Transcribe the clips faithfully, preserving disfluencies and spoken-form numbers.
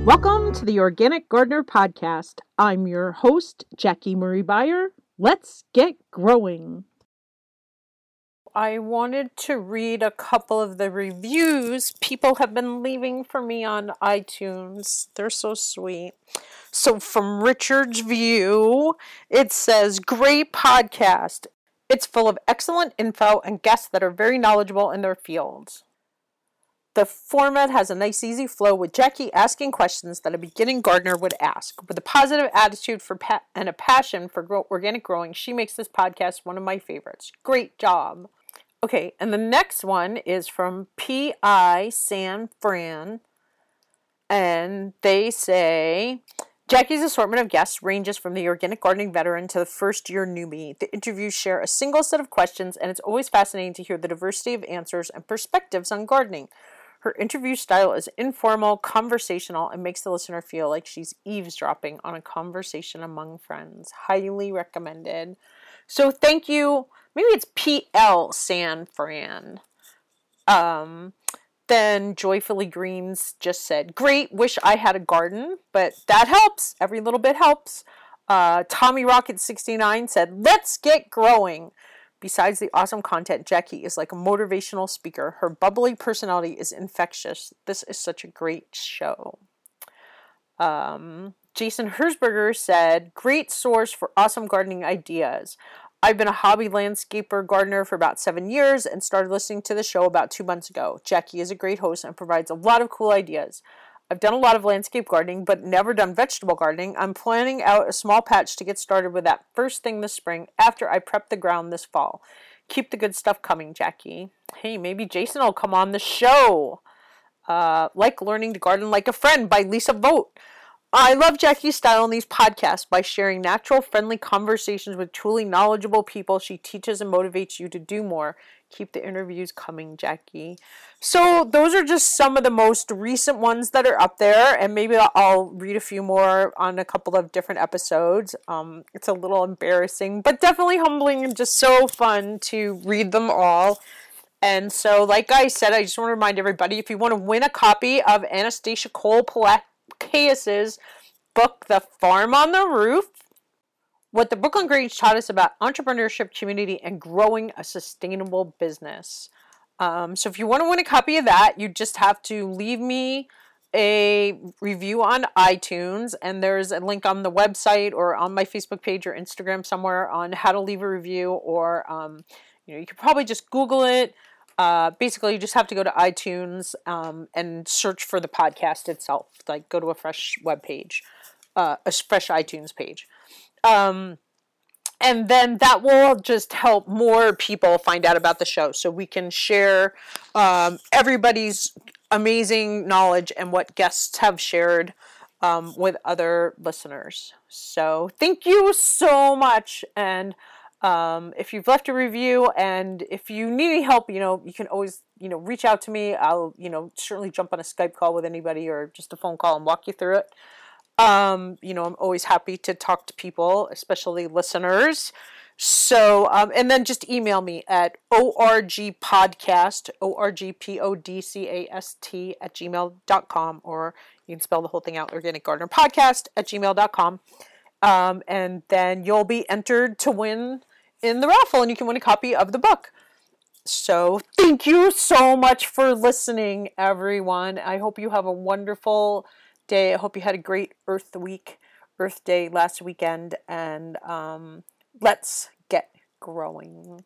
Welcome to the Organic Gardener Podcast. I'm your host, Jackie Marie Beyer. Let's get growing. I wanted to read a couple of the reviews people have been leaving for me on iTunes. They're so sweet. So from Richard's View, it says, great podcast. It's full of excellent info and guests that are very knowledgeable in their fields. The format has a nice, easy flow with Jackie asking questions that a beginning gardener would ask. With a positive attitude for pa- and a passion for grow- organic growing, she makes this podcast one of my favorites. Great job. Okay, and the next one is from P I San Fran, and they say, Jackie's assortment of guests ranges from the organic gardening veteran to the first-year newbie. The interviews share a single set of questions, and it's always fascinating to hear the diversity of answers and perspectives on gardening. Her interview style is informal, conversational, and makes the listener feel like she's eavesdropping on a conversation among friends. Highly recommended. So thank you. Maybe it's P L San Fran. Um, then Joyfully Greens just said, great, wish I had a garden, but that helps. Every little bit helps. Uh, Tommy Rocket sixty-nine said, let's get growing. Besides the awesome content, Jackie is like a motivational speaker. Her bubbly personality is infectious. This is such a great show. Um, Jason Hersberger said, great source for awesome gardening ideas. I've been a hobby landscaper gardener for about seven years and started listening to the show about two months ago. Jackie is a great host and provides a lot of cool ideas. I've done a lot of landscape gardening, but never done vegetable gardening. I'm planning out a small patch to get started with that first thing this spring after I prep the ground this fall. Keep the good stuff coming, Jackie. Hey, maybe Jason will come on the show. Uh, like Learning to Garden Like a Friend by Lisa Vogt. I love Jackie's style in these podcasts. By sharing natural, friendly conversations with truly knowledgeable people, she teaches and motivates you to do more. Keep the interviews coming, Jackie. So those are just some of the most recent ones that are up there, and maybe I'll read a few more on a couple of different episodes. Um, it's a little embarrassing, but definitely humbling and just so fun to read them all. And so, like I said, I just want to remind everybody, if you want to win a copy of Anastasia Cole Palacios's book, The Farm on the Roof, what the Brooklyn Grange taught us about entrepreneurship, community, and growing a sustainable business. Um, so if you want to win a copy of that, you just have to leave me a review on iTunes, and there's a link on the website or on my Facebook page or Instagram somewhere on how to leave a review, or um, you know, you could probably just Google it. Uh, basically, you just have to go to iTunes um, and search for the podcast itself. Like, go to a fresh web page, uh, a fresh iTunes page. Um, and then that will just help more people find out about the show, so we can share um, everybody's amazing knowledge and what guests have shared um, with other listeners. So thank you so much. And um, if you've left a review, and if you need any help, you know, you can always, you know, reach out to me. I'll, you know, certainly jump on a Skype call with anybody or just a phone call and walk you through it. Um, you know, I'm always happy to talk to people, especially listeners. So, um, and then just email me at orgpodcast, O R G P O D C A S T at gmail dot com, or you can spell the whole thing out, Organic Gardener Podcast at gmail dot com. Um, and then you'll be entered to win in the raffle, and you can win a copy of the book. So thank you so much for listening, everyone. I hope you have a wonderful day. I hope you had a great Earth Week, Earth Day last weekend, and um, let's get growing.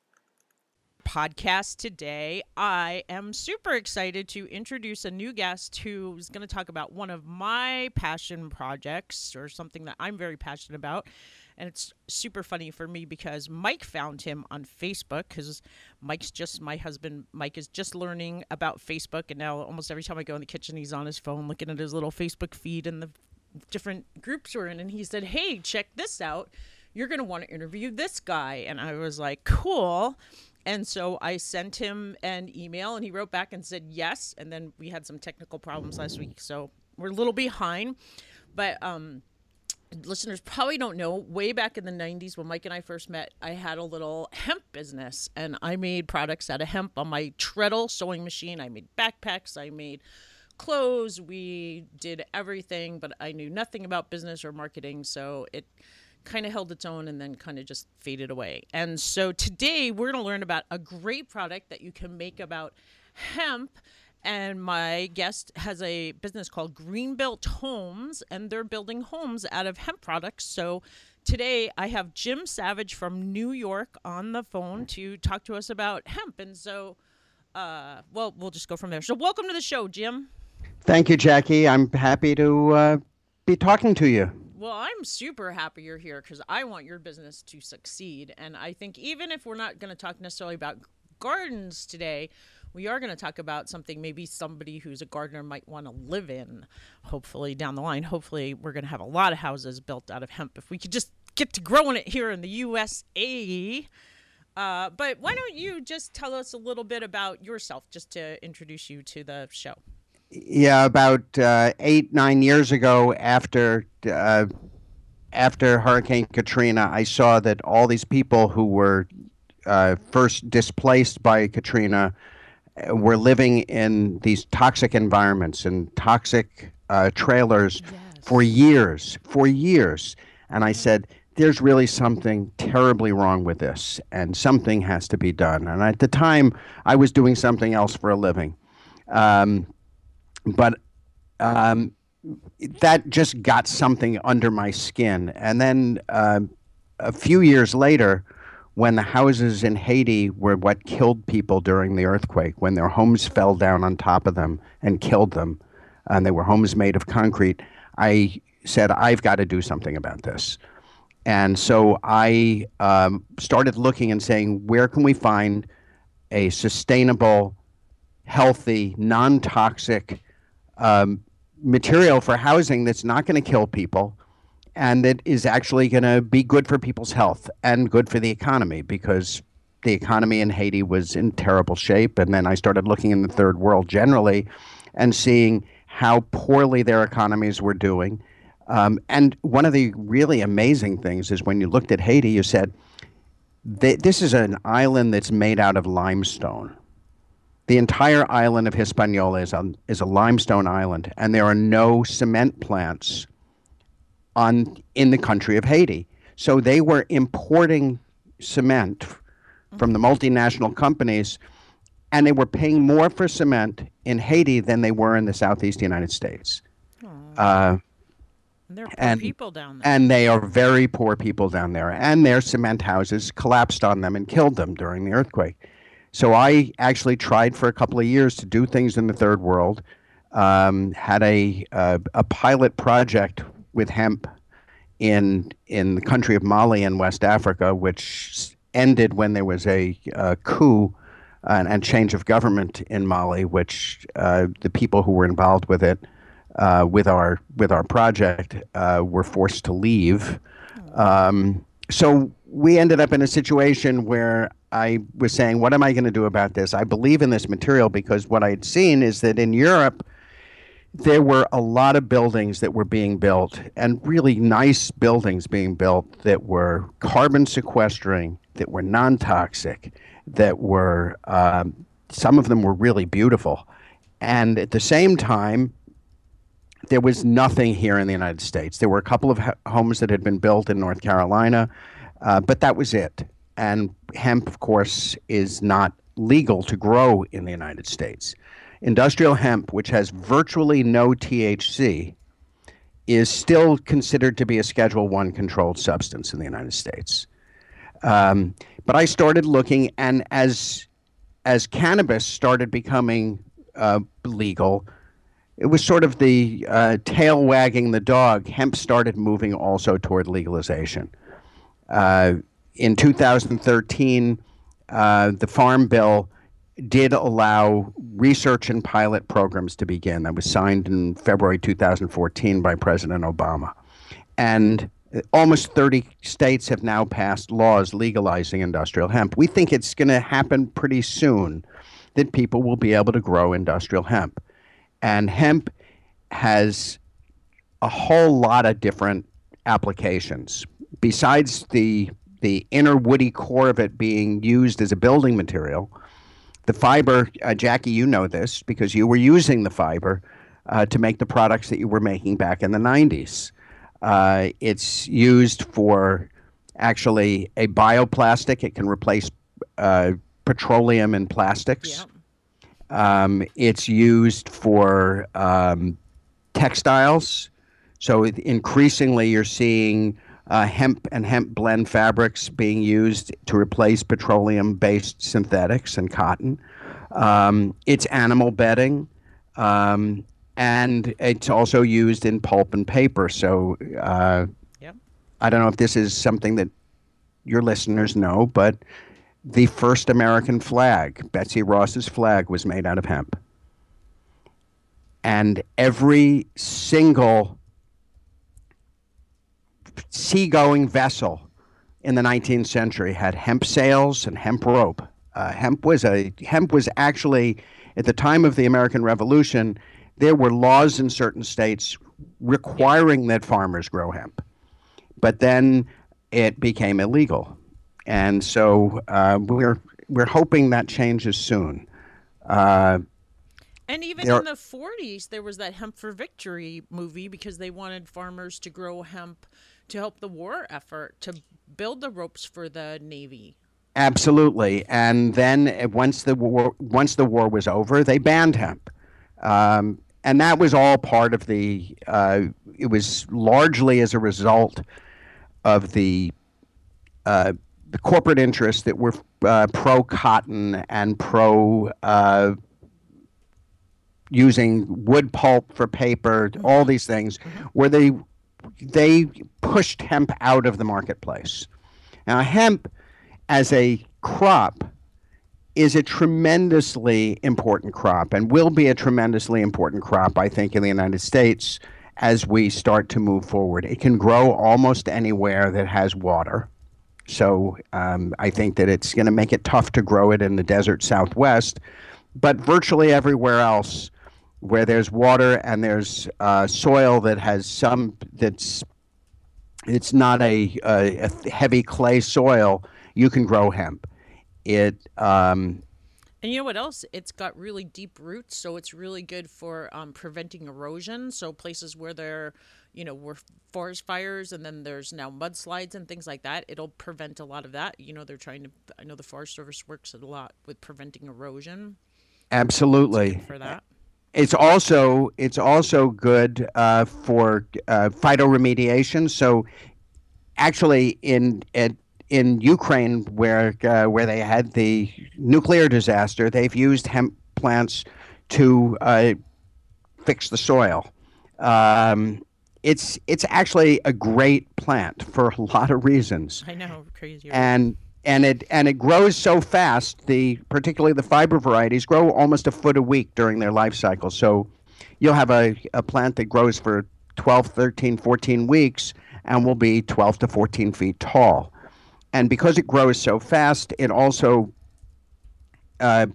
Podcast today, I am super excited to introduce a new guest who's going to talk about one of my passion projects, or something that I'm very passionate about. And it's super funny for me because Mike found him on Facebook, because Mike's just, my husband, Mike is just learning about Facebook. And now almost every time I go in the kitchen, he's on his phone looking at his little Facebook feed and the different groups we're in. And he said, hey, check this out. You're going to want to interview this guy. And I was like, cool. And so I sent him an email, and he wrote back and said yes. And then we had some technical problems last week, so we're a little behind. But um, listeners probably don't know, way back in the nineties when Mike and I first met, I had a little hemp business, and I made products out of hemp on my treadle sewing machine. I made backpacks. I made clothes. We did everything, but I knew nothing about business or marketing. So it kind of held its own and then kind of just faded away. And so today we're going to learn about a great product that you can make about hemp. And my guest has a business called Greenbuilt Homes, and they're building homes out of hemp products. So today I have Jim Savage from New York on the phone to talk to us about hemp. And so, uh, well, we'll just go from there. So welcome to the show, Jim. Thank you, Jackie. I'm happy to uh, be talking to you. Well, I'm super happy you're here because I want your business to succeed. And I think even if we're not going to talk necessarily about gardens today, we are going to talk about something maybe somebody who's a gardener might want to live in, hopefully down the line. Hopefully we're going to have a lot of houses built out of hemp if we could just get to growing it here in the U S A. Uh, but why don't you just tell us a little bit about yourself just to introduce you to the show? Yeah, about uh, eight, nine years ago, after uh, after Hurricane Katrina, I saw that all these people who were uh, first displaced by Katrina were living in these toxic environments and toxic uh, trailers yes. for years, for years. And I said, there's really something terribly wrong with this, and something has to be done. And at the time, I was doing something else for a living. Um, But um, that just got something under my skin. And then uh, a few years later, when the houses in Haiti were what killed people during the earthquake, when their homes fell down on top of them and killed them, and they were homes made of concrete, I said, I've got to do something about this. And so I um, started looking and saying, where can we find a sustainable, healthy, non-toxic Um, material for housing that's not going to kill people and that is actually going to be good for people's health and good for the economy, because the economy in Haiti was in terrible shape. And then I started looking in the third world generally and seeing how poorly their economies were doing. Um, and one of the really amazing things is when you looked at Haiti, you said, this is an island that's made out of limestone. The entire island of Hispaniola is a, is a limestone island, and there are no cement plants on in the country of Haiti. So they were importing cement from the multinational companies, and they were paying more for cement in Haiti than they were in the Southeast United States. Uh, and there are poor and, people down there. And they are very poor people down there, and their cement houses collapsed on them and killed them during the earthquake. So I actually tried for a couple of years to do things in the third world, um, had a, a a pilot project with hemp in in the country of Mali in West Africa, which ended when there was a, a coup and, and change of government in Mali, which uh, the people who were involved with it, uh, with our with our project, uh, were forced to leave. Um, so we ended up in a situation where I was saying, what am I going to do about this? I believe in this material because what I had seen is that in Europe, there were a lot of buildings that were being built, and really nice buildings being built that were carbon sequestering, that were non-toxic, that were, um, some of them were really beautiful. And at the same time, there was nothing here in the United States. There were a couple of homes that had been built in North Carolina, uh, but that was it. And hemp, of course, is not legal to grow in the United States. Industrial hemp, which has virtually no T H C, is still considered to be a Schedule One controlled substance in the United States. Um, but I started looking, and as as cannabis started becoming uh, legal, it was sort of the uh, tail wagging the dog. Hemp started moving also toward legalization. Uh, in two thousand thirteen, uh, the Farm Bill did allow research and pilot programs to begin. That was signed in February two thousand fourteen by President Obama. And almost thirty states have now passed laws legalizing industrial hemp. We think it's going to happen pretty soon that people will be able to grow industrial hemp. And hemp has a whole lot of different applications. Besides the the inner woody core of it being used as a building material, the fiber, uh, Jackie, you know this because you were using the fiber. uh, to make the products that you were making back in the nineties. Uh, it's used for actually a bioplastic. It can replace uh, petroleum in plastics. Yeah. Um, it's used for um, textiles. So it, increasingly, you're seeing uh, hemp and hemp blend fabrics being used to replace petroleum-based synthetics and cotton. Um, it's animal bedding, um, and it's also used in pulp and paper. So uh, Yep. I don't know if this is something that your listeners know, but the first American flag, Betsy Ross's flag, was made out of hemp. And every single seagoing vessel in the nineteenth century had hemp sails and hemp rope. Uh, hemp was a hemp was actually, at the time of the American Revolution, there were laws in certain states requiring that farmers grow hemp, but then it became illegal, and so uh, we're we're hoping that changes soon. Uh, And even there, in the forties, there was that Hemp for Victory movie because they wanted farmers to grow hemp to help the war effort, to build the ropes for the Navy. Absolutely, and then uh, once the war once the war was over, they banned hemp, um, and that was all part of the. Uh, it was largely as a result of the uh, the corporate interests that were uh, pro cotton and pro uh, using wood pulp for paper, Mm-hmm. all these things, Mm-hmm. where they they pushed hemp out of the marketplace. Now, hemp as a crop is a tremendously important crop and will be a tremendously important crop, I think, in the United States as we start to move forward. It can grow almost anywhere that has water. So um, I think that it's going to make it tough to grow it in the desert Southwest, but virtually everywhere else where there's water and there's uh, soil that has some that's it's not a, a, a heavy clay soil, you can grow hemp. It um, And you know what else? It's got really deep roots, so it's really good for um, preventing erosion. So places where there, you know, were forest fires and then there's now mudslides and things like that, it'll prevent a lot of that. You know, they're trying to. I know the Forest Service works a lot with preventing erosion. absolutely. Good for that. It's also it's also good uh, for uh, phytoremediation. So actually, in in, in Ukraine, where uh, where they had the nuclear disaster, they've used hemp plants to uh, fix the soil. Um, it's it's actually a great plant for a lot of reasons, I know, crazy. Right? and and it and it grows so fast. The particularly the fiber varieties grow almost a foot a week during their life cycle. So you'll have a, a plant that grows for twelve, thirteen, fourteen weeks and will be twelve to fourteen feet tall. And because it grows so fast, it also uh,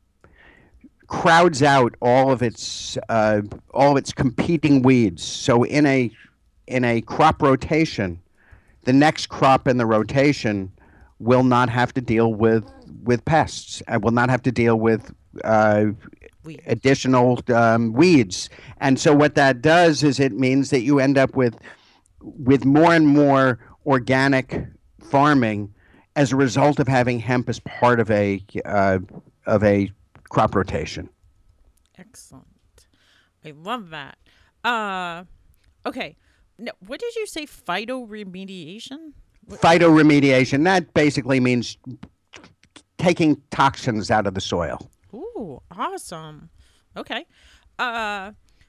crowds out all of its uh, all of its competing weeds. So in a in a crop rotation, the next crop in the rotation will not have to deal with with pests and will not have to deal with uh, We, additional um, weeds. And so what that does is it means that you end up with with more and more organic farming as a result of having hemp as part of a uh, of a crop rotation. excellent. I love that. Uh, okay. No, what did you say? Phytoremediation? What? Phytoremediation, that basically means taking toxins out of the soil. Ooh, awesome. Okay. Uh,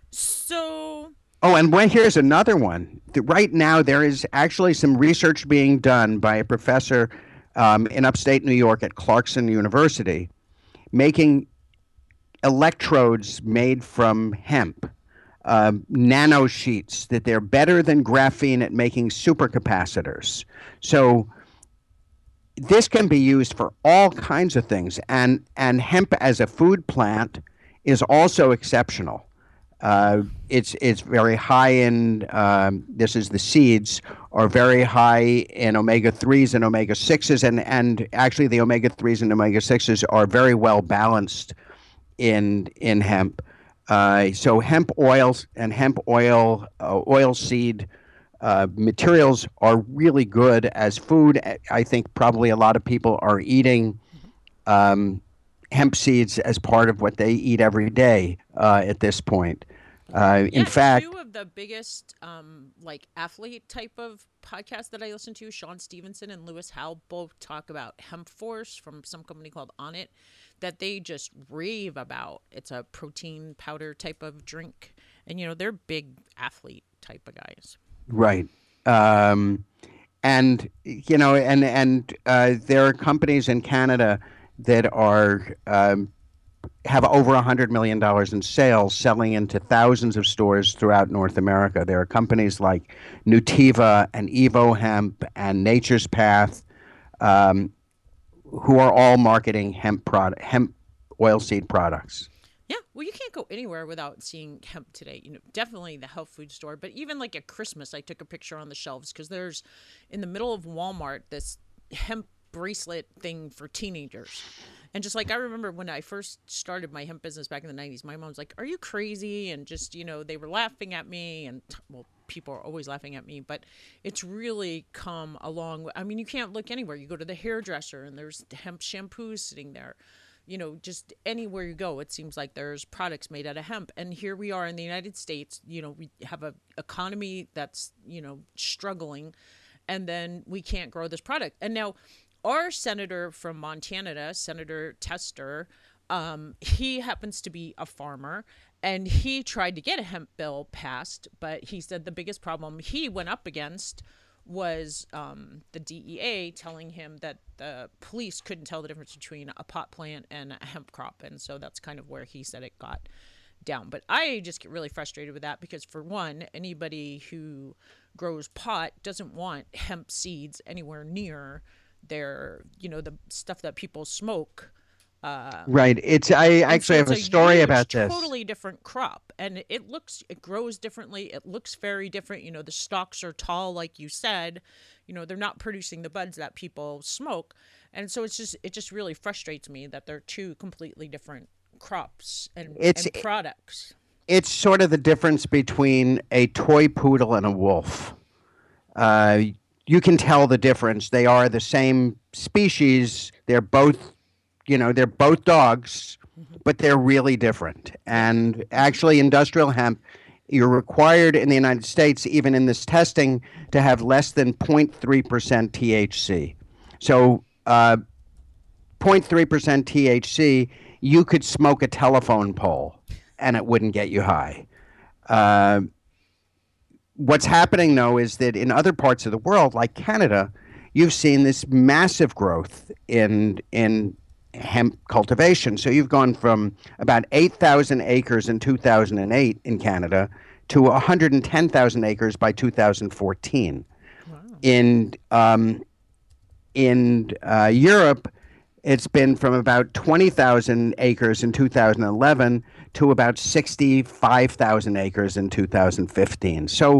so Oh, and when, here's another one. The- Right now, there is actually some research being done by a professor um, in upstate New York at Clarkson University, making electrodes made from hemp, um, nanosheets, that they're better than graphene at making supercapacitors. So this can be used for all kinds of things, and and hemp as a food plant is also exceptional. Uh, it's it's very high in um, this is the seeds are very high in omega threes and omega sixes, and and actually the omega threes and omega sixes are very well balanced in in hemp. Uh, so hemp oils and hemp oil, uh, oil seed uh, materials are really good as food. I think probably a lot of people are eating um, hemp seeds as part of what they eat every day uh, at this point. Uh, in Yeah, fact, two of the biggest um like athlete type of podcasts that I listen to, Sean Stevenson and Lewis Howell, both talk about Hemp Force from some company called Onnit that they just rave about. It's a protein powder type of drink. And you know, they're big athlete type of guys. right. Um, and you know, and and uh, there are companies in Canada that are um, have over one hundred million dollars in sales selling into thousands of stores throughout North America. There are companies like Nutiva and Evo Hemp and Nature's Path um, who are all marketing hemp product, hemp oilseed products. Yeah, well, you can't go anywhere without seeing hemp today. You know, definitely the health food store, but even like at Christmas, I took a picture on the shelves because there's in the middle of Walmart this hemp bracelet thing for teenagers. And just like I remember when I first started my hemp business back in the nineties, my mom was like, "Are you crazy?" And just, you know, they were laughing at me. And well, people are always laughing at me, but it's really come along. I mean, you can't look anywhere. You go to the hairdresser and there's hemp shampoos sitting there. You know, just anywhere you go, it seems like there's products made out of hemp. And here we are in the United States, you know, we have a economy that's, you know, struggling, and then we can't grow this product. And now our senator from Montana, Senator Tester, um, he happens to be a farmer, and he tried to get a hemp bill passed, but he said the biggest problem he went up against was um, the D E A telling him that the police couldn't tell the difference between a pot plant and a hemp crop. And so that's kind of where he said it got down. But I just get really frustrated with that because, for one, anybody who grows pot doesn't want hemp seeds anywhere near their, you know, the stuff that people smoke. Uh, Right. It's I actually so have it's a story huge, about this. Totally different crop, and it looks, it grows differently. It looks very different. You know, the stalks are tall, like you said. You know, they're not producing the buds that people smoke, and so it's just, it just really frustrates me that they're two completely different crops and, It's and products. it's sort of the difference between a toy poodle and a wolf. Uh, you can tell the difference. They are the same species. They're both, you know, they're both dogs, but they're really different. And actually, industrial hemp, you're required in the United States, even in this testing, to have less than zero point three percent T H C. So, uh, zero point three percent T H C, you could smoke a telephone pole and it wouldn't get you high. Uh, what's happening, though, is that in other parts of the world, like Canada, you've seen this massive growth in in hemp cultivation. So you've gone from about eight thousand acres in two thousand eight in Canada to one hundred ten thousand acres by two thousand fourteen. Wow. In um, in uh, Europe, it's been from about twenty thousand acres in two thousand eleven to about sixty-five thousand acres in two thousand fifteen. So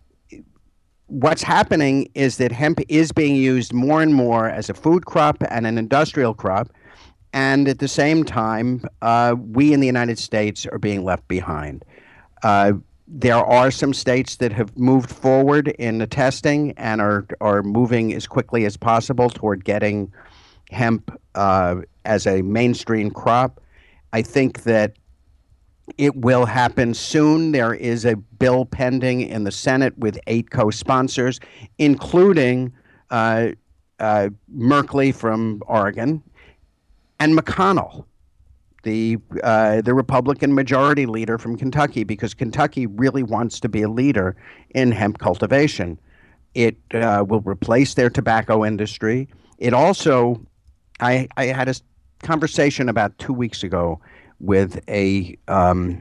what's happening is that hemp is being used more and more as a food crop and an industrial crop. And at the same time, uh, we in the United States are being left behind. Uh, there are some states that have moved forward in the testing and are, are moving as quickly as possible toward getting hemp uh, as a mainstream crop. I think that it will happen soon. There is a bill pending in the Senate with eight co-sponsors, including uh, uh, Merkley from Oregon, and McConnell, the uh, the Republican majority leader from Kentucky, because Kentucky really wants to be a leader in hemp cultivation. It uh, will replace their tobacco industry. It also, I, I had a conversation about two weeks ago with a um,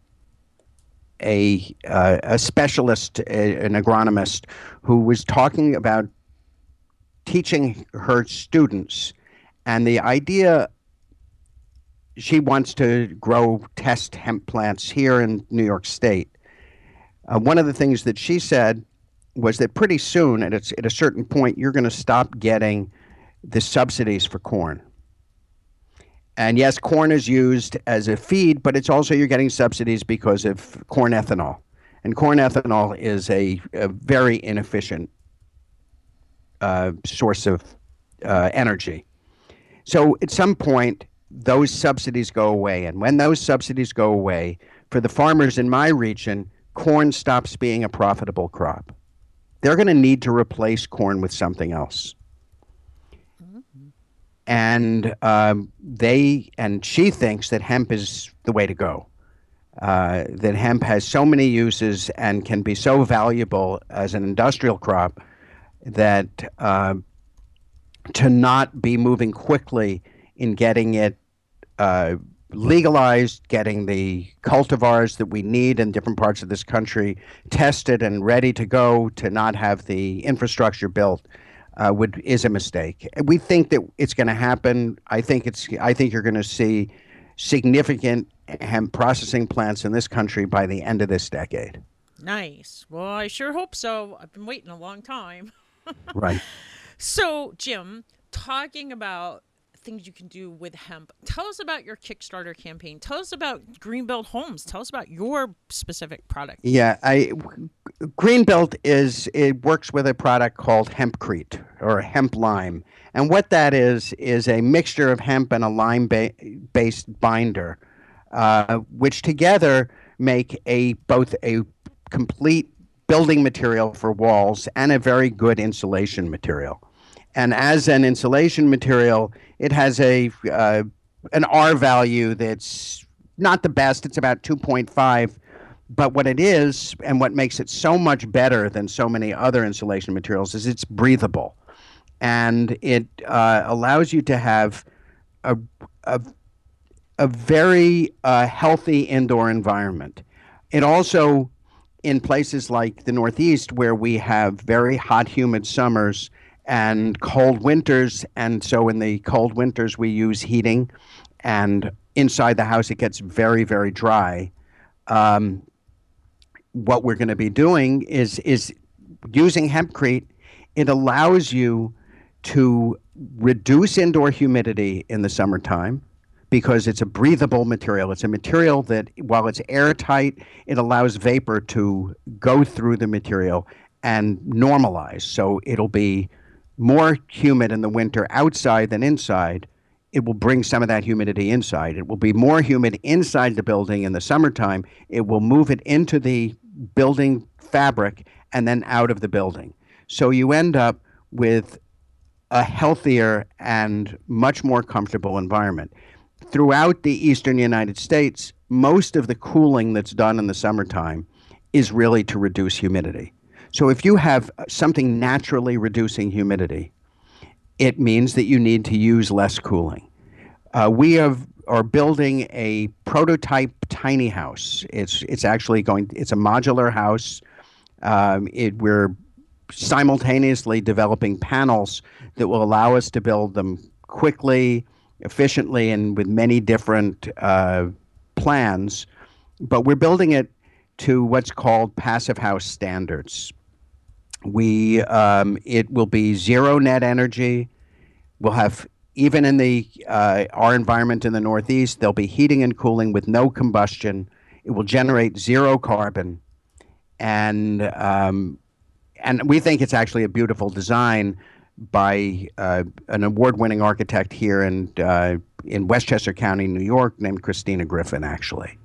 a uh, a specialist, a, an agronomist, who was talking about teaching her students. And the idea, she wants to grow test hemp plants here in New York State. Uh, one of the things that she said was that pretty soon, at a, at a certain point, you're going to stop getting the subsidies for corn. And yes, corn is used as a feed, but it's also you're getting subsidies because of corn ethanol. And corn ethanol is a, a very inefficient uh, source of uh, energy. So at some point, those subsidies go away. And when those subsidies go away, for the farmers in my region, corn stops being a profitable crop. They're going to need to replace corn with something else. And um, they and she thinks that hemp is the way to go. Uh, that hemp has so many uses and can be so valuable as an industrial crop that uh, to not be moving quickly in getting it uh, legalized, getting the cultivars that we need in different parts of this country tested and ready to go, to not have the infrastructure built. Uh, would is a mistake. We think that it's going to happen. I think it's. I think you're going to see significant hemp processing plants in this country by the end of this decade. Nice. Well, I sure hope so. I've been waiting a long time. Right. So, Jim, talking about things you can do with hemp, tell us about your Kickstarter campaign. Tell us about Greenbelt Homes. Tell us about your specific product. Yeah, I Greenbelt is it works with a product called Hempcrete or hemp lime, and what that is is a mixture of hemp and a lime-based binder, uh, which together make a both a complete building material for walls and a very good insulation material. And as an insulation material, it has a uh, an R value that's not the best. It's about two point five. But what it is, and what makes it so much better than so many other insulation materials, is it's breathable. And it uh, allows you to have a, a, a very uh, healthy indoor environment. It also, in places like the Northeast, where we have very hot, humid summers and cold winters, and so in the cold winters we use heating, and inside the house it gets very, very dry. Um, what we're going to be doing is is using Hempcrete. It allows you to reduce indoor humidity in the summertime because it's a breathable material. It's a material that, while it's airtight, it allows vapor to go through the material and normalize. So it'll be more humid in the winter outside than inside. It will bring some of that humidity inside. It will be more humid inside the building in the summertime. It will move it into the building fabric and then out of the building. So you end up with a healthier and much more comfortable environment. Throughout the eastern United States, most of the cooling that's done in the summertime is really to reduce humidity. So if you have something naturally reducing humidity, it means that you need to use less cooling. Uh, we have, are building a prototype tiny house. It's it's actually going. It's a modular house. Um, it, we're simultaneously developing panels that will allow us to build them quickly, efficiently, and with many different uh, plans. But we're building it to what's called passive house standards. We um, it will be zero net energy. We'll have, even in the uh, our environment in the Northeast, there'll be heating and cooling with no combustion. It will generate zero carbon, and um, and we think it's actually a beautiful design by uh, an award-winning architect here in uh, in Westchester County, New York, named Christina Griffin. Actually,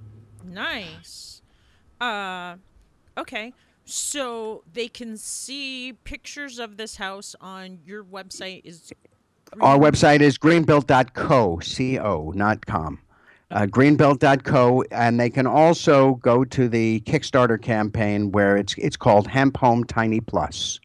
nice. Uh, okay. So they can see pictures of this house on your website. Is Green... Our website is greenbelt dot co, C O, not com. Uh, greenbelt dot co, and they can also go to the Kickstarter campaign where it's it's called Hemp Home Tiny Plus.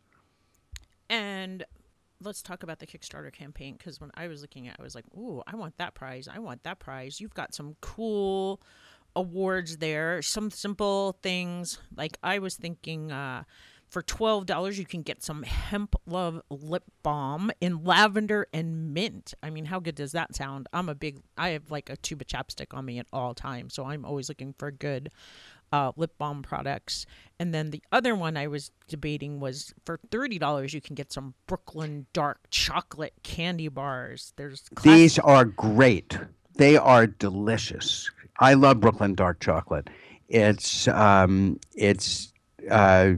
And let's talk about the Kickstarter campaign, because when I was looking at it, I was like, ooh, I want that prize. I want that prize. You've got some cool awards there, some simple things. Like I was thinking uh for twelve dollars you can get some Hemp Love lip balm in lavender and mint. I mean, how good does that sound? I'm a big I have like a tube of chapstick on me at all times, so I'm always looking for good uh, lip balm products. And then the other one I was debating was for thirty dollars you can get some Brooklyn dark chocolate candy bars. There's class- These are great. They are delicious. I love Brooklyn dark chocolate. It's um, it's uh,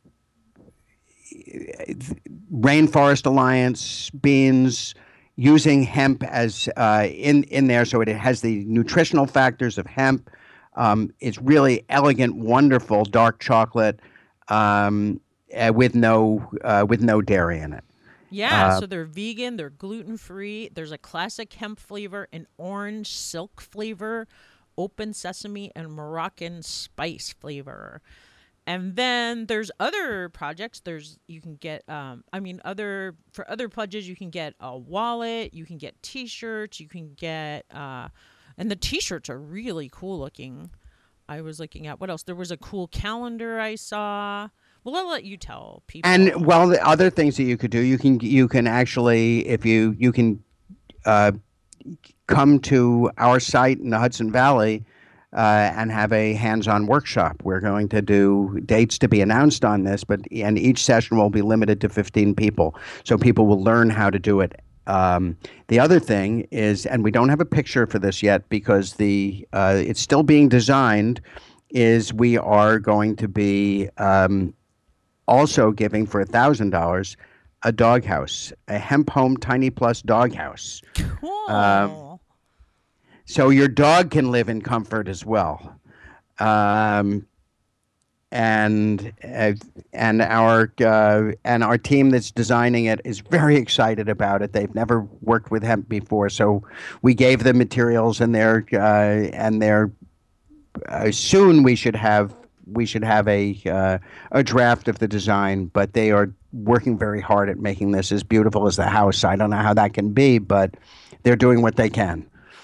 Rainforest Alliance beans using hemp as uh, in in there, so it has the nutritional factors of hemp. Um, it's really elegant, wonderful dark chocolate um, uh, with no uh, with no dairy in it. Yeah, Uh, so they're vegan, they're gluten free. There's a classic hemp flavor, an orange silk flavor, open sesame, and Moroccan spice flavor. And then there's other projects. There's you can get um I mean other for other pledges you can get a wallet, you can get t-shirts, you can get uh and the t-shirts are really cool looking. I was looking at what else? There was a cool calendar I saw. Well, I'll let you tell people. And well, the other things that you could do, you can you can actually if you you can uh, come to our site in the Hudson Valley uh, and have a hands-on workshop. We're going to do dates to be announced on this, but and each session will be limited to fifteen people, so people will learn how to do it. Um, the other thing is, and we don't have a picture for this yet because the uh, it's still being designed. Is we are going to be um, also giving for a thousand dollars a doghouse, a hemp home tiny plus doghouse. Cool. Um, so your dog can live in comfort as well. Um, and uh, and our uh, and our team that's designing it is very excited about it. They've never worked with hemp before, so we gave them materials, and they're uh, and they're uh, soon we should have we should have a uh, a draft of the design. But they are working very hard at making this as beautiful as the house. I don't know how that can be, but they're doing what they can.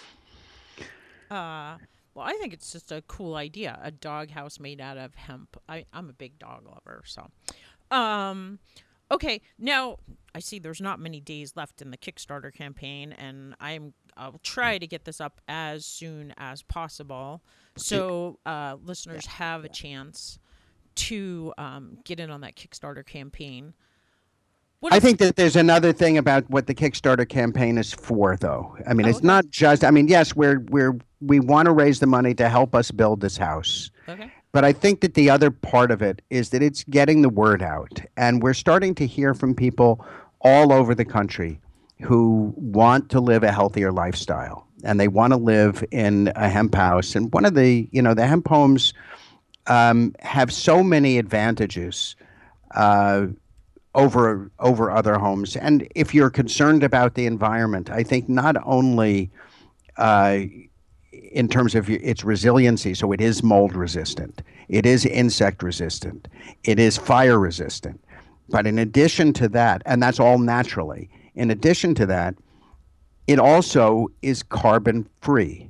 Uh, well, I think it's just a cool idea. A dog house made out of hemp. I, I'm a big dog lover, so. Um, okay, now I see there's not many days left in the Kickstarter campaign, and I'm I'll try to get this up as soon as possible, so uh, listeners have a chance to um, get in on that Kickstarter campaign. What I else- think that there's another thing about what the Kickstarter campaign is for, though. I mean, Oh, it's okay. not just. I mean, yes, we're we're we want to raise the money to help us build this house, Okay. but I think that the other part of it is that it's getting the word out, and we're starting to hear from people all over the country who want to live a healthier lifestyle, and they want to live in a hemp house. And one of the, you know, the hemp homes um, have so many advantages. Uh, over over other homes. And if you're concerned about the environment, I think not only uh, in terms of its resiliency, so it is mold resistant, it is insect resistant, it is fire resistant. But in addition to that, and that's all naturally, in addition to that, it also is carbon free.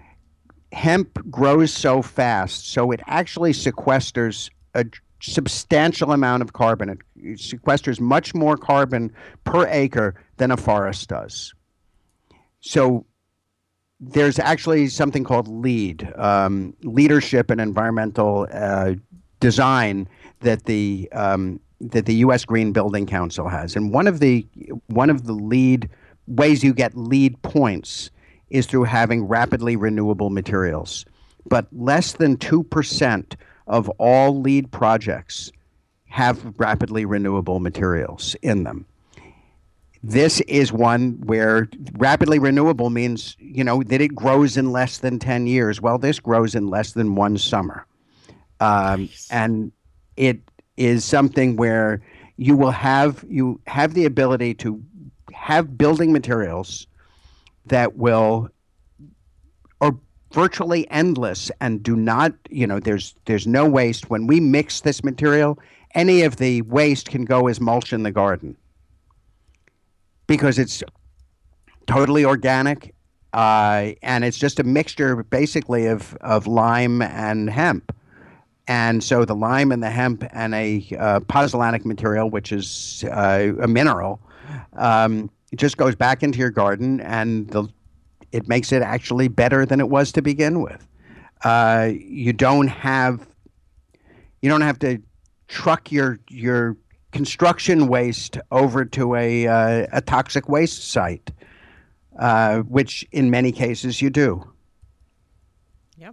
Hemp grows so fast, so it actually sequesters a substantial amount of carbon. It sequesters much more carbon per acre than a forest does. So there's actually something called LEED, um, Leadership in Environmental uh, Design, that the um, that the U S Green Building Council has, and one of the one of the LEED ways you get LEED points is through having rapidly renewable materials. But less than two percent of all LEED projects have rapidly renewable materials in them. This is one where rapidly renewable means, you know, that it grows in less than ten years. Well, this grows in less than one summer. Um, Nice. And it is something where you will have, you have the ability to have building materials that will, are virtually endless and do not, you know, there's there's no waste. When we mix this material, any of the waste can go as mulch in the garden because it's totally organic, uh, and it's just a mixture basically of, of lime and hemp. And so the lime and the hemp and a uh, pozzolanic material, which is uh, a mineral, um, it just goes back into your garden, and the it makes it actually better than it was to begin with. Uh, you don't have you don't have to truck your your construction waste over to a uh, a toxic waste site, uh, which in many cases you do. Yep.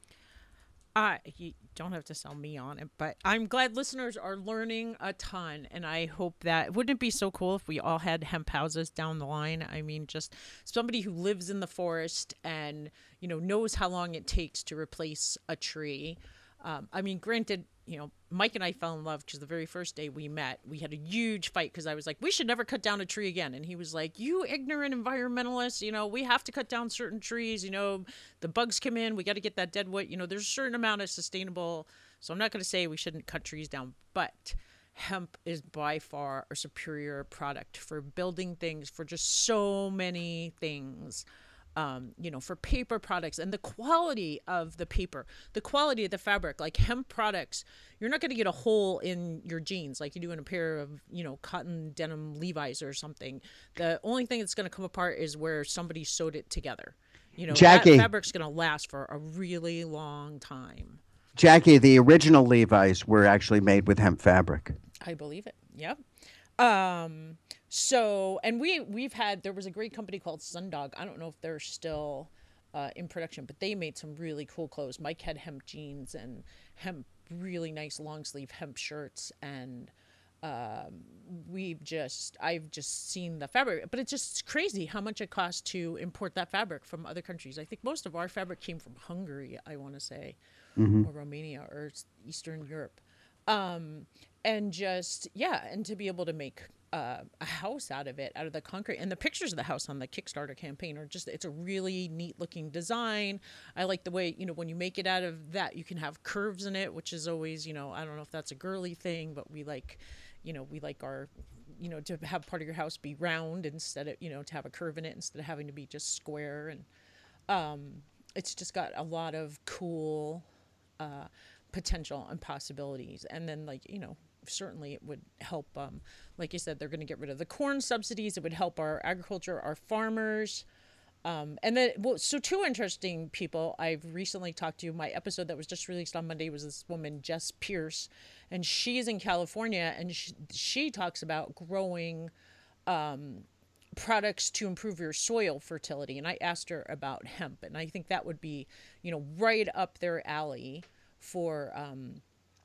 Uh, you don't have to sell me on it, but I'm glad listeners are learning a ton. And I hope that, wouldn't it be so cool if we all had hemp houses down the line? I mean, just somebody who lives in the forest and, you know, knows how long it takes to replace a tree. Um, I mean, granted, you know, Mike and I fell in love because the very first day we met, we had a huge fight because I was like, we should never cut down a tree again. And he was like, you ignorant environmentalists, you know, we have to cut down certain trees. You know, the bugs come in, we got to get that dead wood. You know, there's a certain amount of sustainable. So I'm not going to say we shouldn't cut trees down, but hemp is by far a superior product for building things, for just so many things. Um, you know, for paper products and the quality of the paper, the quality of the fabric, like hemp products, you're not going to get a hole in your jeans like you do in a pair of, you know, cotton denim Levi's or something. The only thing that's going to come apart is where somebody sewed it together. You know, Jackie, that fabric's going to last for a really long time. Jackie, the original Levi's were actually made with hemp fabric. I believe it. Yep. Um, so, and we, we've had, there was a great company called Sundog. I don't know if they're still, uh, in production, but they made some really cool clothes. Mike had hemp jeans and hemp, really nice long sleeve hemp shirts. And, um, we've just, I've just seen the fabric, but it's just crazy how much it costs to import that fabric from other countries. I think most of our fabric came from Hungary, I want to say, mm-hmm. or Romania or Eastern Europe. Um, and just, yeah, and to be able to make uh, a house out of it, out of the concrete. And the pictures of the house on the Kickstarter campaign are just, it's a really neat looking design. I like the way, you know, when you make it out of that, you can have curves in it, which is always, you know, I don't know if that's a girly thing, but we like, you know, we like our, you know, to have part of your house be round instead of, you know, to have a curve in it instead of having to be just square. And um, it's just got a lot of cool uh, potential and possibilities. And then, like, you know, certainly it would help, um, like you said, they're going to get rid of the corn subsidies. It would help our agriculture, our farmers. Um, and then, well, so two interesting people I've recently talked to. My episode that was just released on Monday was this woman, Jess Pierce, and she's in California, and she, she talks about growing um, products to improve your soil fertility. And I asked her about hemp, and I think that would be, you know, right up their alley for um,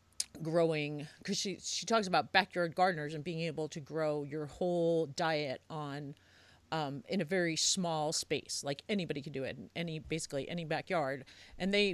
growing, because she, she talks about backyard gardeners and being able to grow your whole diet on Um, in a very small space. Like anybody can do it in any, basically any backyard. And they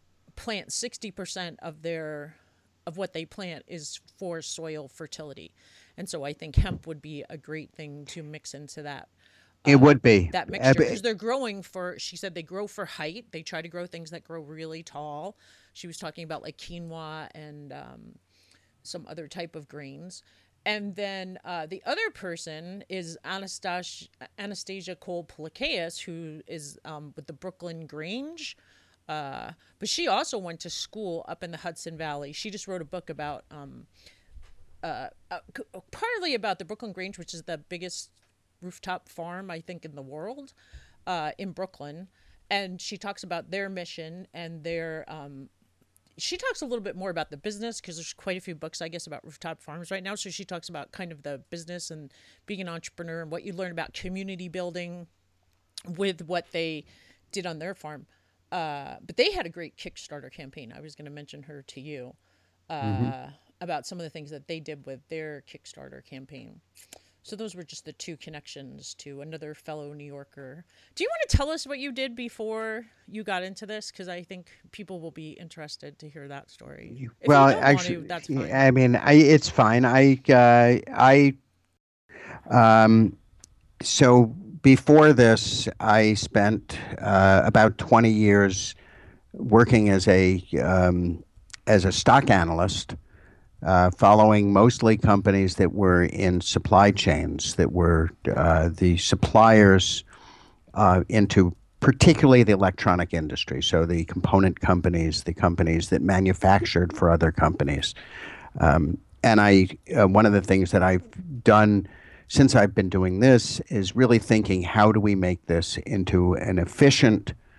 plant sixty percent of their, of what they plant is for soil fertility. And so I think hemp would be a great thing to mix into that. It um, would be. That mixture, because they're growing for, she said they grow for height. They try to grow things that grow really tall. She was talking about like quinoa and um, some other type of grains. And then uh, the other person is Anastasia, Anastasia Cole Palakeas, who is um, with the Brooklyn Grange. Uh, but she also went to school up in the Hudson Valley. She just wrote a book about, um, uh, uh, partly about the Brooklyn Grange, which is the biggest rooftop farm, I think, in the world, uh, in Brooklyn. And she talks about their mission and their um she talks a little bit more about the business, because there's quite a few books, I guess, about rooftop farms right now. So she talks about kind of the business and being an entrepreneur and what you learn about community building with what they did on their farm. Uh, but they had a great Kickstarter campaign. I was going to mention her to you uh, mm-hmm. about some of the things that they did with their Kickstarter campaign. So those were just the two connections to another fellow New Yorker. Do you want to tell us what you did before you got into this? Because I think people will be interested to hear that story. If well, you don't actually, want to, that's fine. I mean, I, it's fine. I, uh, I, um, so before this, I spent uh, about twenty years working as a um, as a stock analyst. Uh, following mostly companies that were in supply chains, that were uh, the suppliers uh, into particularly the electronic industry. So the component companies, the companies that manufactured for other companies. Um, and I, uh, one of the things that I've done since I've been doing this is really thinking, how do we make this into an efficient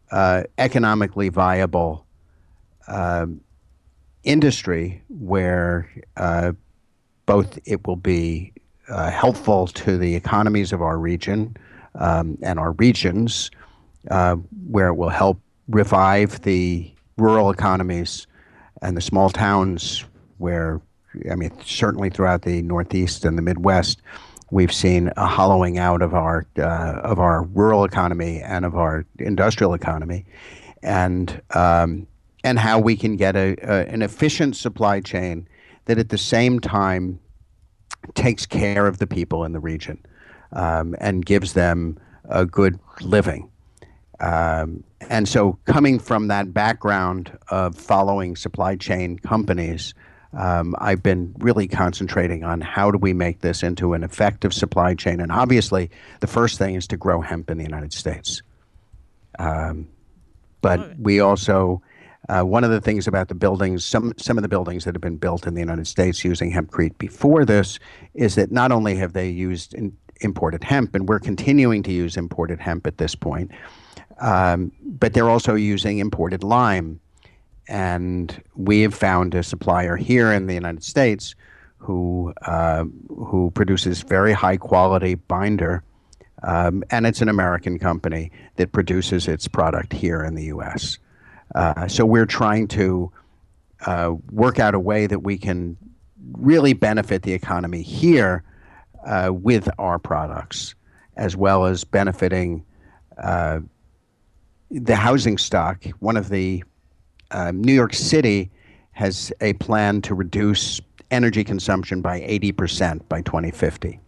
uh, economically viable uh, industry where uh, both it will be uh, helpful to the economies of our region um, and our regions, uh, where it will help revive the rural economies and the small towns where, I mean, certainly throughout the Northeast and the Midwest, we've seen a hollowing out of our uh, of our rural economy and of our industrial economy, and um, and how we can get a, a an efficient supply chain that at the same time takes care of the people in the region um, and gives them a good living. Um, and so coming from that background of following supply chain companies, um, I've been really concentrating on how do we make this into an effective supply chain. And obviously, the first thing is to grow hemp in the United States. Um, but we also, uh, one of the things about the buildings, some, some of the buildings that have been built in the United States using hempcrete before this is that not only have they used in, imported hemp, and we're continuing to use imported hemp at this point, Um, but they're also using imported lime. And we have found a supplier here in the United States who uh, who produces very high quality binder. Um, and it's an American company that produces its product here in the U S. Uh, so we're trying to uh, work out a way that we can really benefit the economy here uh, with our products, as well as benefiting uh, the housing stock. One of the uh, New York City has a plan to reduce energy consumption by eighty percent by twenty fifty.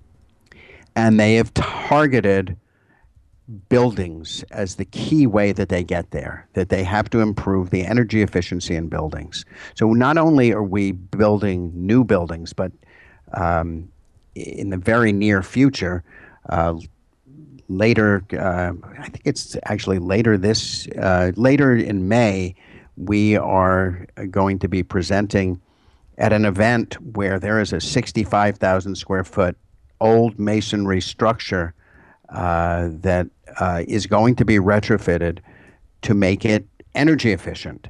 And they have targeted buildings as the key way that they get there, that they have to improve the energy efficiency in buildings. So not only are we building new buildings, but um, in the very near future, uh, later, uh, I think it's actually later this, uh, later in May, we are going to be presenting at an event where there is a sixty-five thousand square foot old masonry structure uh, that uh, is going to be retrofitted to make it energy efficient.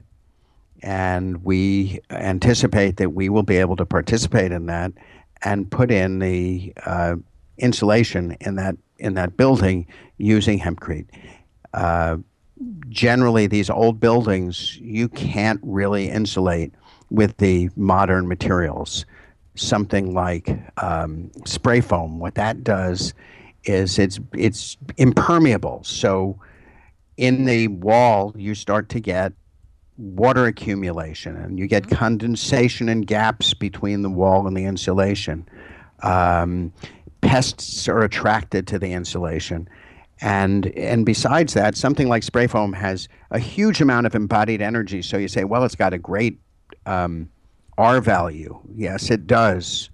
And we anticipate that we will be able to participate in that and put in the uh, insulation in that in that building using hempcrete. Uh, generally, these old buildings, you can't really insulate with the modern materials. Something like um, spray foam, what that does is it's it's impermeable. So in the wall, you start to get water accumulation, and you get condensation and gaps between the wall and the insulation. Um, pests are attracted to the insulation. And and besides that, something like spray foam has a huge amount of embodied energy. So you say, well, it's got a great um, R value. Yes, it does.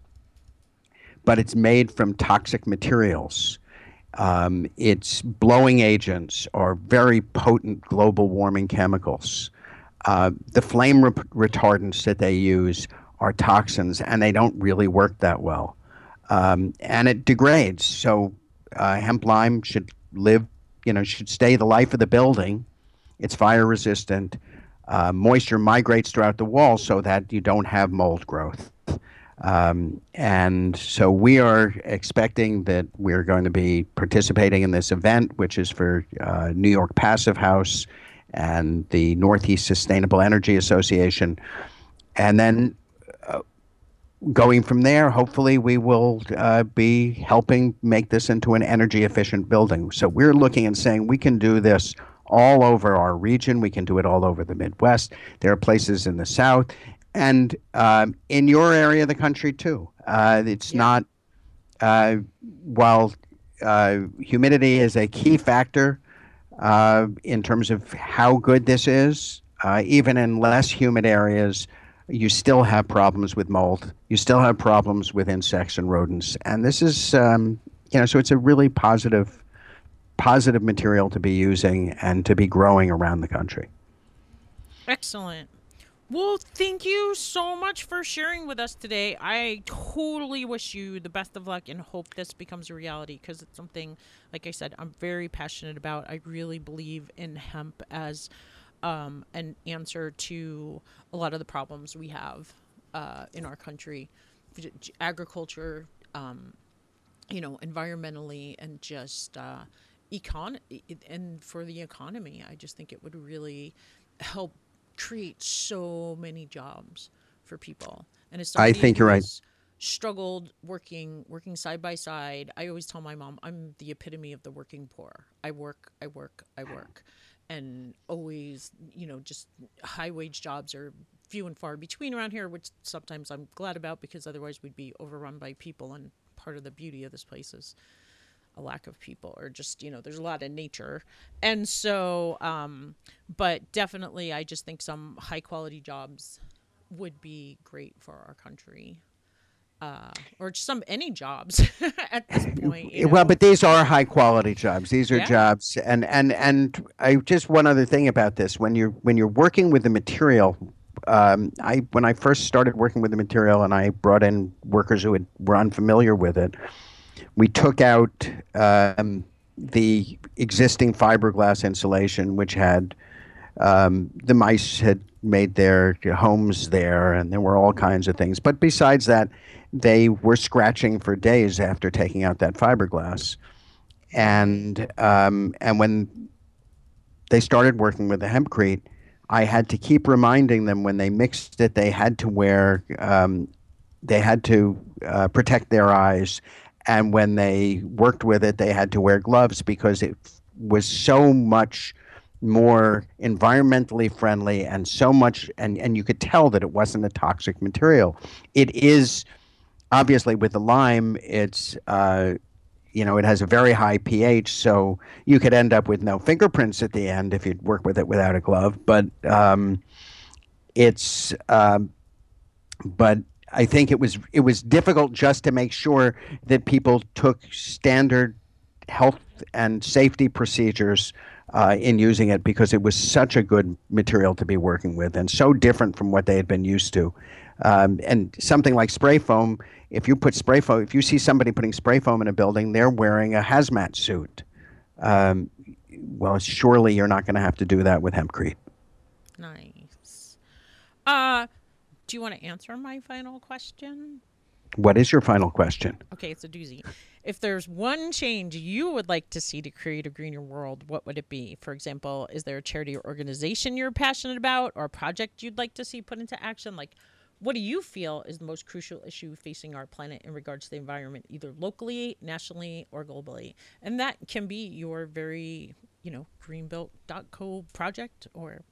But it's made from toxic materials. Um, its blowing agents are very potent global warming chemicals. Uh, the flame re- retardants that they use are toxins, and they don't really work that well. Um, and it degrades. So uh, hemp lime should live, you know, should stay the life of the building. It's fire resistant. Uh, moisture migrates throughout the wall so that you don't have mold growth. Um, and so we are expecting that we're going to be participating in this event, which is for uh, New York Passive House and the Northeast Sustainable Energy Association. And then uh, going from there, hopefully we will uh, be helping make this into an energy efficient building. So we're looking and saying we can do this all over our region. We can do it all over the Midwest. There are places in the South and um, in your area of the country too. Uh, it's yeah. not, uh, while uh, humidity is a key factor uh, in terms of how good this is, uh, even in less humid areas, you still have problems with mold. You still have problems with insects and rodents. And this is, um, you know, so it's a really positive, positive material to be using and to be growing around the country. Excellent. Well, thank you so much for sharing with us today. I totally wish you the best of luck and hope this becomes a reality because it's something, like I said, I'm very passionate about. I really believe in hemp as um, an answer to a lot of the problems we have uh, in our country. Agriculture, um, you know, environmentally, and just uh, econ and for the economy. I just think it would really help create so many jobs for people. And as I somebody think you're right. who's struggled working working side by side, I always tell my mom I'm the epitome of the working poor. I work, I work, I work. And always, you know, just high wage jobs are few and far between around here, which sometimes I'm glad about because otherwise we'd be overrun by people. And part of the beauty of this place is a lack of people, or just, you know, there's a lot of nature. And so, um, but definitely, I just think some high quality jobs would be great for our country. Uh, or some any jobs at this point. You know? Well, but these are high quality jobs. These are Yeah. jobs, and and and I just one other thing about this: when you're when you're working with the material, um, I when I first started working with the material, and I brought in workers who had, were unfamiliar with it, we took out um, the existing fiberglass insulation, which had um, the mice had made their homes there, and there were all kinds of things. But besides that, they were scratching for days after taking out that fiberglass. And um, and when they started working with the hempcrete, I had to keep reminding them when they mixed it, they had to wear, um, they had to uh, protect their eyes. And when they worked with it, they had to wear gloves because it was so much more environmentally friendly and so much, and, and you could tell that it wasn't a toxic material. It is, obviously, with the lime, it's, uh, you know, it has a very high pH, so you could end up with no fingerprints at the end if you'd work with it without a glove. But um, it's, um, but I think it was it was difficult just to make sure that people took standard health and safety procedures uh, in using it, because it was such a good material to be working with and so different from what they had been used to. Um, and something like spray foam, if you put spray foam, if you see somebody putting spray foam in a building, they're wearing a hazmat suit. Um, well, surely you're not going to have to do that with hempcrete. Nice. Uh, do you want to answer my final question? What is your final question? Okay, it's a doozy. If there's one change you would like to see to create a greener world, what would it be? For example, is there a charity or organization you're passionate about, or a project you'd like to see put into action? Like, what do you feel is the most crucial issue facing our planet in regards to the environment, either locally, nationally, or globally? And that can be your very, you know, greenbelt dot co project or...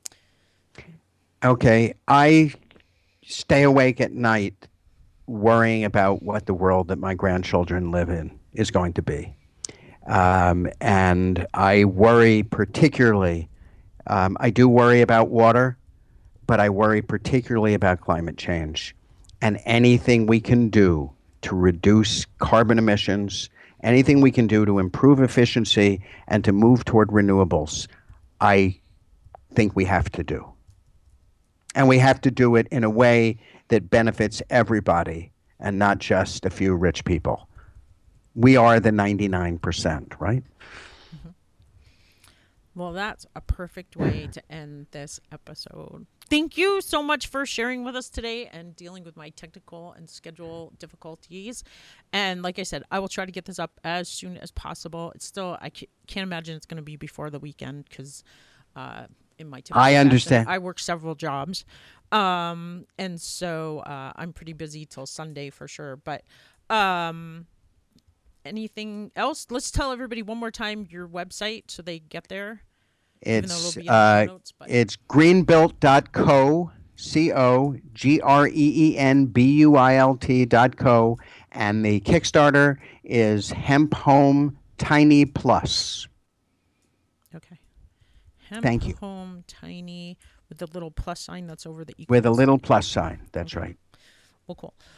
Okay, I stay awake at night worrying about what the world that my grandchildren live in is going to be. Um, and I worry particularly, um, I do worry about water, but I worry particularly about climate change. And anything we can do to reduce carbon emissions, anything we can do to improve efficiency and to move toward renewables, I think we have to do. And we have to do it in a way that benefits everybody and not just a few rich people. We are the ninety-nine percent, right? Mm-hmm. Well, that's a perfect way to end this episode. Thank you so much for sharing with us today and dealing with my technical and schedule difficulties. And like I said, I will try to get this up as soon as possible. It's still, I can't imagine it's going to be before the weekend because uh, in my typical I fashion, understand. I work several jobs. Um, and so uh, I'm pretty busy till Sunday for sure. But um, anything else? Let's tell everybody one more time your website so they get there. It's uh, notes, it's greenbuilt dot co, C O G R E E N B U I L T dot co, and the Kickstarter is Hemp Home Tiny Plus. Okay. Hemp Thank you. Home Tiny with the little plus sign that's over the equals. With a little plus sign, that's okay. Right. Well, cool.